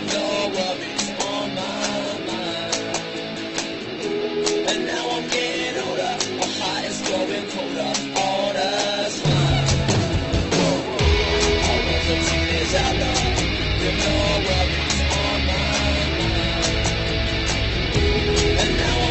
with no worries on my mind. And now I'm getting older, my heart is growing colder, all the time. I was a teenage outlaw with no worries on my mind. And now